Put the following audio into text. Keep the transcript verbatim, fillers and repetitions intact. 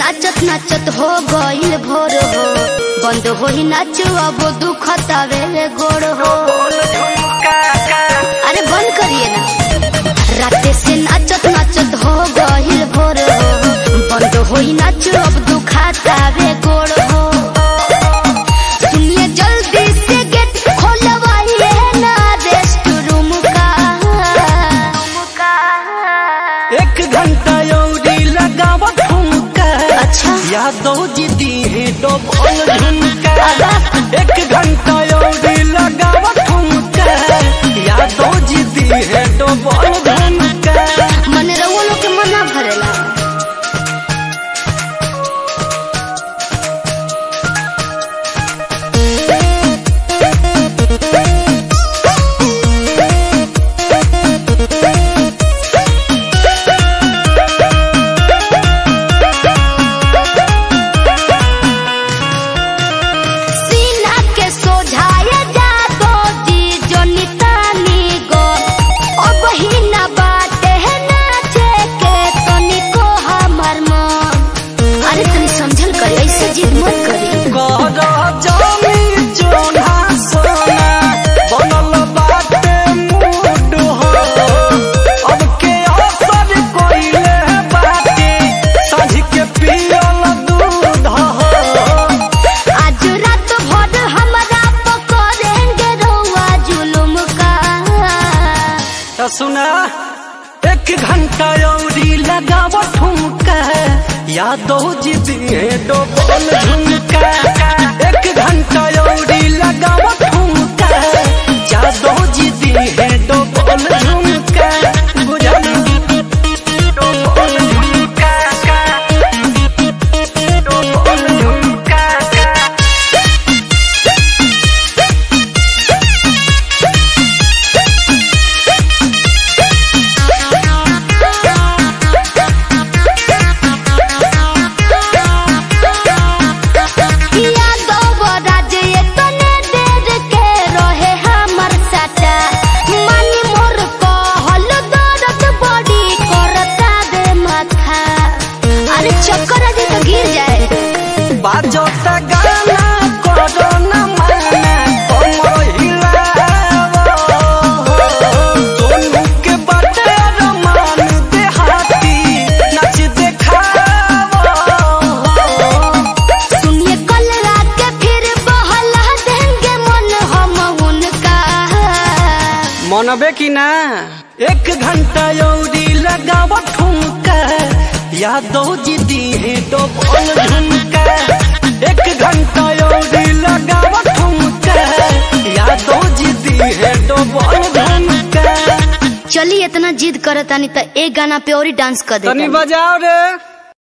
नाचत नाचत हो गईल भोर हो, बंद हो ही नाच अब दुखत आवे गोड़ हो। अरे बंद करिए ना। राते से नाचत नाचत हो गईल भोर हो, बंद हो ही नाच अब दुखत आवे गोड़ हो। सुनिए जल्दी से गेट खोलवाइए ना रेस्ट रूम का। एक घंटा योड़ी लगाव ठुमका। अच्छा यादव जी दी है डबल झुमका। एक घंटा योड़ी लगाव ठुमका। यादव जी दी है डबल झुमका। मने रउआ लोग के मना भरेला। सुना एक घंटा योड़ी लगाव ठुमका। यादव जी दिए डबल झुमका। एक घंटा योड़ी लगाव ठुमका। यादव जी दिए डबल झुमका। बुझल डबल झुमका डबल झुमका। चक्कर आजे तो गिर जाए। बाजो ता गाना करो ना माना कमर हिलावो। सोनू के बाटे अरमान देहाती नाच देखावो। सुनिए कल रात के फिर बहला देंगे मन हम उनका। मनबे की ना। एक घंटा योड़ी लगाव ठुमका। यादव जी दी है डबल झुमका। एक घंटा योड़ी लगाव ठुमका। यादव जी दी है डबल झुमका। चलिए इतना जिद करतानी तो एक गाना पे और ही डांस कर दे। तनी बजाओ रे।